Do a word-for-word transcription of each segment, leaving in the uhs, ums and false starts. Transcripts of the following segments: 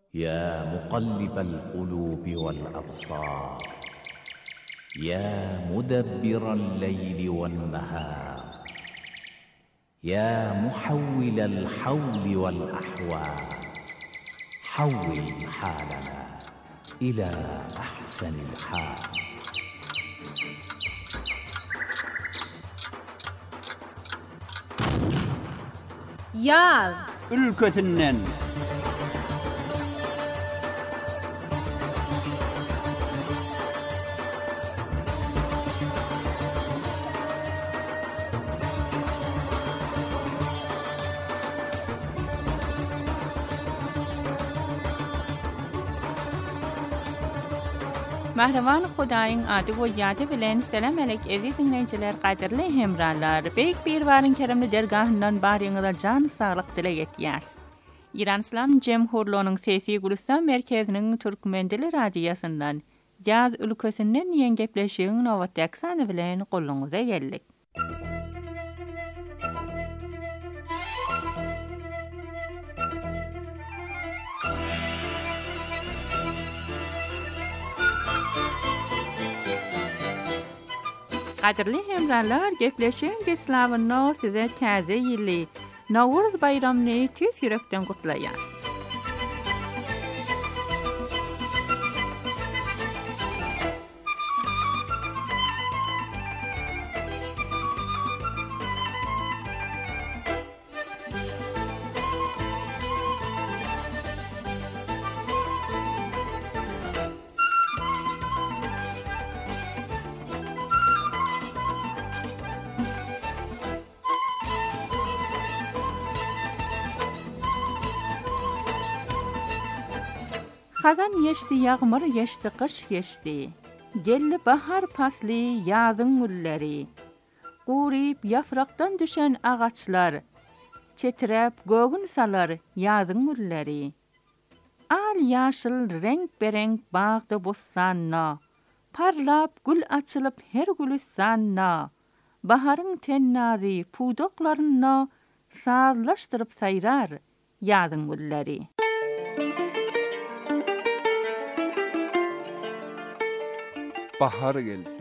يا مقلب القلوب والأبصار يا مدبر الليل والنهار يا محول الحول والأحوال حول حالنا إلى أحسن الحال. Yaz ülkesinden Mahraman Hudaýyň ady we ýaty bilen selam alek eziz dinleýijiler, gaderli hemralar. Beýik bir baryn keremli dergahyndan baryňyza jan saglyk dilek etýärs. İran İslam Jemhurlygynyň Sesi Gulistan merkeziniň Türkmen dili radiýasyndan Ýaz ülkesinden ýen gepleşigiň nowat aksany bilen goluňyza geldik. Gaderli hemralar, gepleşiň geslawyny size täze ýyly Nowruz bayramyny tüs ýürekden gutlaýar. Hazan yeşdi, ýagmyr yeşdi, kış yeşdi. Gelli bahar pasly, ýazyň gülleri. Guryp ýafrakdan düşen agaçlar. Çetirep gögün salar ýazyň gülleri. Al ýaşyl renk bereng bagda bossanna. Parlap gül açylyp her gülistanna. Baharyň tennazy pudoklaryna sazlaşdyryp saýrar ýazyň gülleri. bahar gelse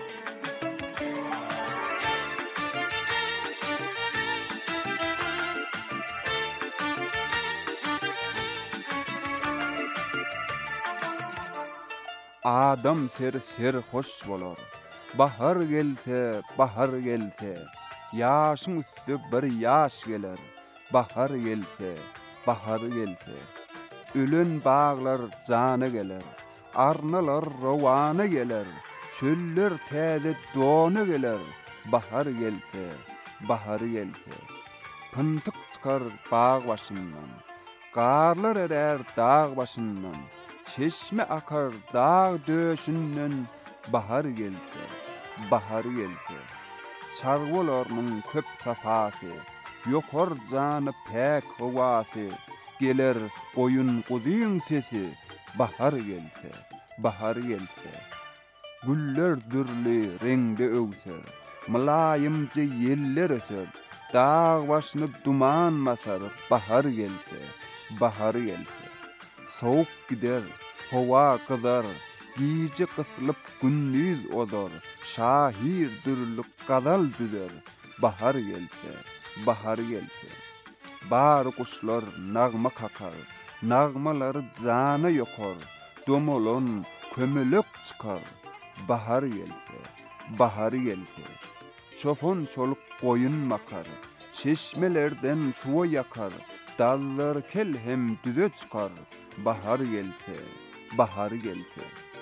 adam ser ser hoş bolar. Bahar gelse, bahar gelse, ýaşyň üstü bir ýaş geler. Bahar gelse, bahar gelse, ölen bağlar jana geler. Arnalar rawany geler, çöller täze dony geler. Bahar gelse, bahar gelse, pyntyk çykar bağ başyndan, garlar erer dağ başyndan, çeşme akar dağ döşünden. Bahar gelse, bahar gelse, çargolaryň köp safasy, ýokar jany pek howasy, geler goýun gudyň sesi. Bahar gelse, bahar gelse, güller dürli reňde öwser, mylaýymjy ýeller öser, dağ başyny duman basar. Bahar gelse, bahar gelse, soğuk gider, howa kızar, giýje kyslyp gündüz odar, şahir dürlük gadal düzer. Bahar gelse, bahar gelse, bar kuşlar nagma kakar, nagmalary jana ýokar, domolon kömelek çykar. Bahar gelse, bahar gelse, çopon çoluk goýun makar, çeşmelerden suwa ýakar, dallar kel hem düze çykar. Bahar gelse, bahar gelse,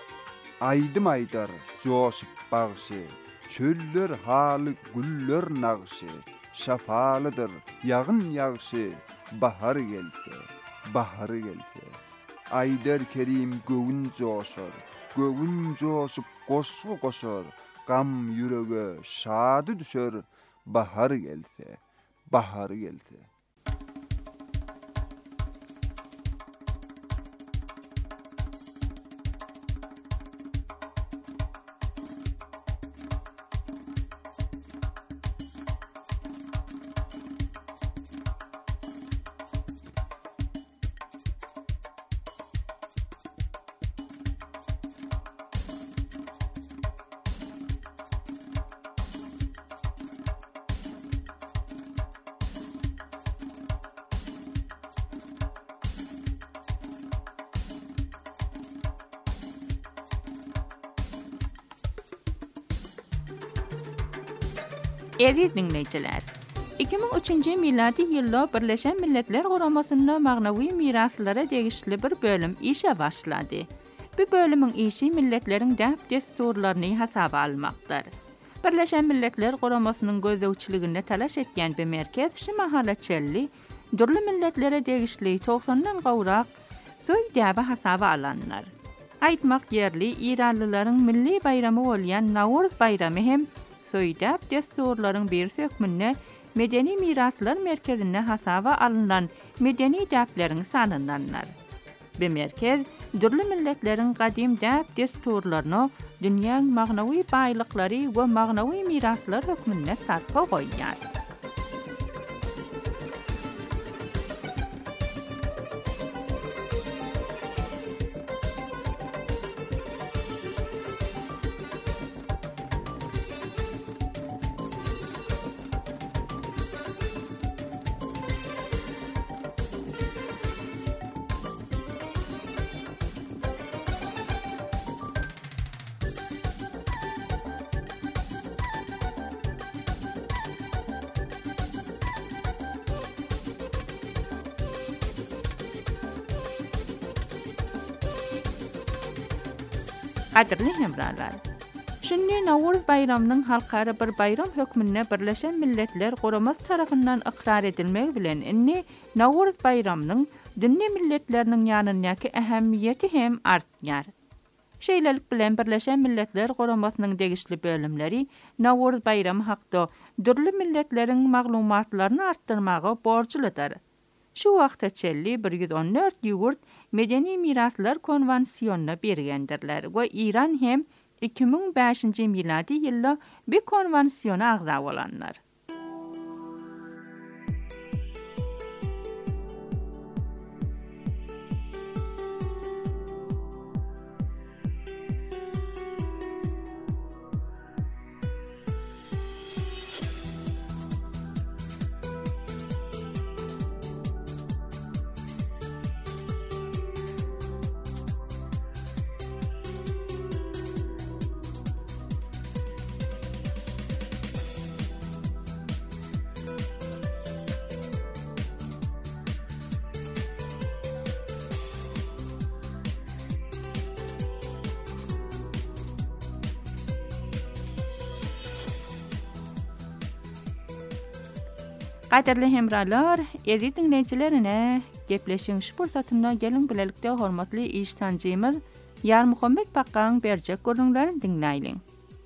aýdym aýdar joşup bagşy, çöller haly güller nagşy, şafalydyr ýagyn ýagşy. Bahar gelse, bahar gelse, aýdar kerim göwün joşar, göwün joşup goşgu goşar, gam ýürege şady düşer. Bahar gelse, bahar gelse. Aziz dinleyiciler, iki bin üçüncü miladi ýylda Birleşen Milletler Guramasynda magnawy miraslara degişli bir bölüm işe başlady. Bu bölümün işi milletleriň däp desturlaryny hasaba almakdyr. Birleşen Milletler Guramasynyň gözlegçiliginde talaş etýän bir merkez şu mahala çelli, durly milletlere degişli toksondan gowrak soý däbi hasaba alanlar. Aýtmak ýerli, İranlylaryň milli bayramy bolýan Nawruz bayramy hem soýdap desturlaryň bir sökmünde medeni miraslar merkezine hasaba alınan medeni däpleriň sanyndanlar. Bu merkez durly milletleriň gadim däp desturlaryny dünýäň magnawy baýlyklary we magnawy miraslar hökmünde sarpa goýýar. Qadirli hemralar. Şindi Nawruz bayramynyň halkara bir bayram hökmünde Birleşen Milletler Guramasy tarapyndan ikrar edilmegi bilen inni Nawruz bayramynyň dünýä milletleriniň ýanyndaky ähemmiýeti hem artýar. Şeýlelik bilen Birleşen Milletler Guramasynyň degişli bölümleri Nawruz bayramy hakda durly milletleriň maglumatlaryny artdyrmagy borçludyr. Şu wagtda çelli bir yüz on dört ýurt medeni miraslar konwansiýonyna bergendirler we İran hem iki bin beşinci miladi ýylda bir konwansiýona agza bolanlar. Qadirli hemralar, aziz dinleyijilerine gepleşiň şu fursatynda gelin bilelikde hormatly iştancymyz Ýar Muhammed Pakkaň berjek görnüklerini dinleýin.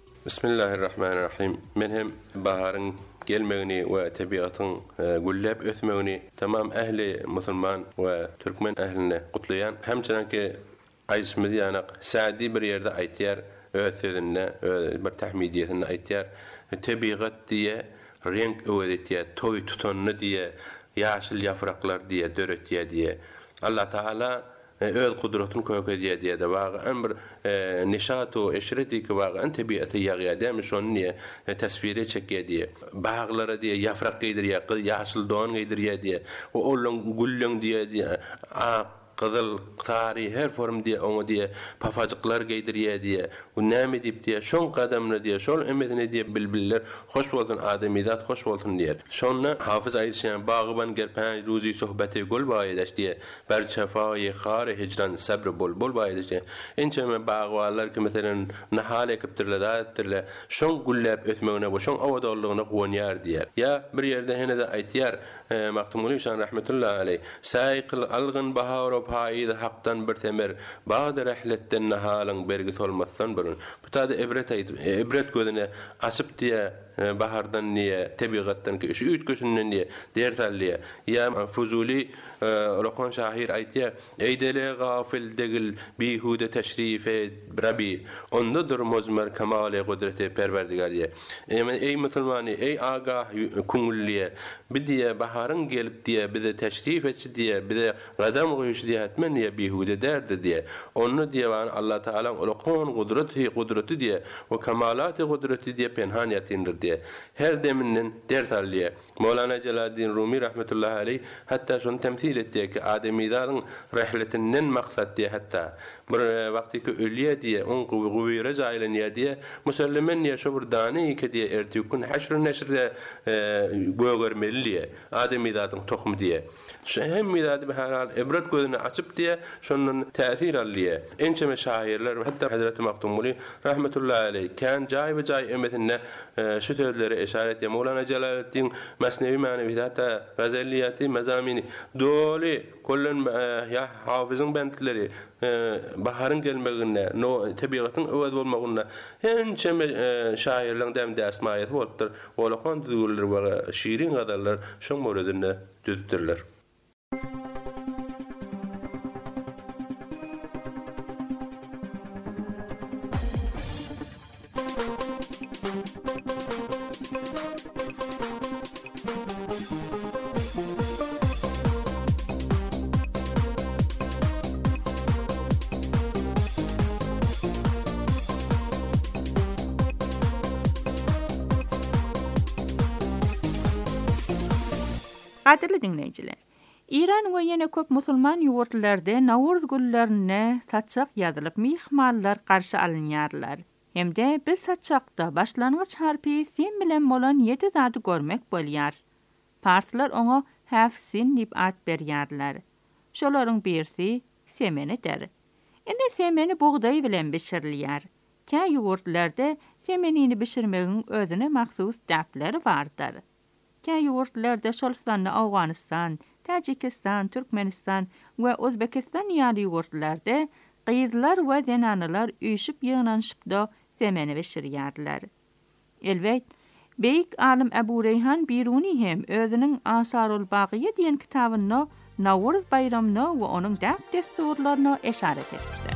Bismillahirrahmanirrahim. Men hem baharyň gelmegini we tabiatyň güllep ötmegini tamam ähli musulman we türkmen ähline gutlaýan hemçenki aýsmyz ýanyk saadi bir ýerde aýtýar, öýtüdinde bir tahmidiýetinde aýtýar. Tabiat diye renk öwredetýär, toy tutanny diye, ýaşyl ýapraklar diye, döretýär diye. Allah Taala öz kudratyny köýkedýär diye de wagyn bir nişat we eşreti ki wagyn tabiaty ýagýar şonu niye tasvire çekýär diye. Baglara diye ýaprak geydirýär, ýaşyl don geydirýär diye. O olan güllüň diye diye. Qızıl, tari, her form diye, onu diye, pafacıklar geydirýär diye, o näme dip diye, şon qadamny diye, şol emedine diye bilbiller, hoş bolsun adamidat, hoş bolsun diyer. Şonna Hafız aýtýan, bagyban gerpäň ruzi sohbeti gol baýdaş diye, ber çefaýy xar hicran sabr bol bol baýdaş. Ençeme bagwalar ki meselen nahal ekipdirler, daatdirler, şon gullap ötmegine, şon awadallygyna goňýar diyer. Ya bir ýerde hene de aýtýar, Maktumuli şan rahmetullahi aleyh. Saýkyl algyn bahar we paýydy hakdan bir temer. Bada rehletten nahalyň bergis olmasdan burun. Bu taýda ibret aýdyp, ibret gözüne asyp diye bahardan niye, tabiatdan ki şu ütkösünden niye dertalliye. Ya Fuzuli Rokon şahir aýtýar, eýdele gafil degil bihude teşrife rabi. Ondadır muzmer kemale kudreti perverdigar diye. Ey musulmani, ey agah kuňulliye, bir diye baharın gelip diye, bir de teşrif etsi diye, bir de gadam goýuşy diye etmen niye bihude derdi diye. Onu diye Allah Taala Rokon kudreti kudreti diye ve kemalatı kudreti diye penhan yatindir diye. Her deminden dertalliye. Mevlana Celaleddin Rumi rahmetullahi aleyh hatta şunu temsil etdi ki ademilerin rehletinden maksat diye hatta bir vaktiki ölüye diye on guvira jaylanıya diye musallimen ya şu bir dani ki diye ertikun haşr neşrde gögörmeli diye adem idatın tohmu diye şu hem idadı bir halal ibret gözünü açıp diye şunun tesir alliye ençeme şairler hatta Hazreti Maktumuli rahmetullahi aleyh kan cay ve cay emetine şu sözleri işaret ya Mevlana Celaleddin Mesnevi maneviyata gazelliyati mezamini doli kullen ya hafızın bentleri baharın gelmegine no tabiatın öwed bolmagına ençeme şairlerin demde asmayet bolupdyr olakan düzgünler we şiirin gadallar şoň mowredinde düzdürler. Qadirli dinleyijiler, İran we ýene köp musulman ýurtlarda Nawruz günlerine saçak ýazylyp mihmallar garşy alynýarlar. Hemde bir saçakda başlangıç harpi sin bilen bolan ýeti zady görmek bolýar. Parslar oňa häfsin diýip at berýärler. Şolaryň birisi semenidir. Ene semeni buğday bilen bişirilýär. Käý ýurtlarda semenini bişirmegiň özüne mahsus däpleri bardyr. Käý ýurtlarda şolsanly Awganistan, Tajikistan, Türkmenistan we Özbekistan ýaly ýurtlarda gyzlar we zenanylar üýşüp ýygnanyşyp-da semeni bişirýärler. Elbet, beýik alim Ebu Reyhan Biruni hem özüniň Asarul Baqiye diýen kitabyna Nawruz bayramyna we onuň däp desturlaryna eşaret etdi.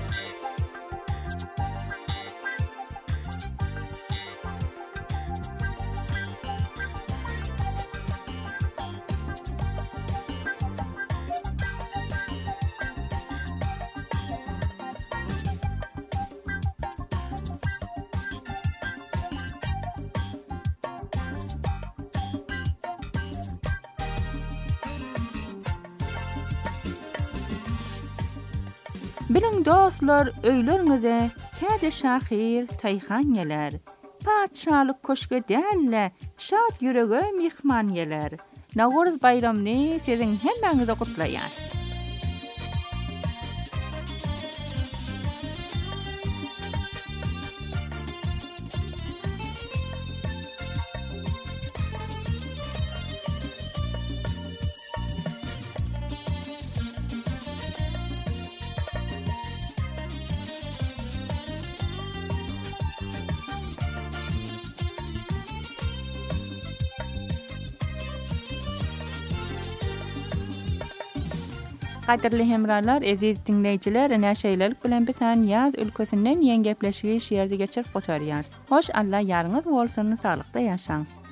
Bilen dostlar, öýlerinize käde şahir taýhan ýeler. Paçalyk köşke dälle, şad ýürege mihman ýeler. Nawruz bayramyny siziň hemmeňize gutlaýar. Qadirli hemralar, eziz dinleyijiler, näşeýlelik bilen bilen ýaz ülkesinden ýen gepleşigi şeýerdi geçirip gotarýar. Hoş Allah ýaryňyz bolsun, salykda ýaşaň.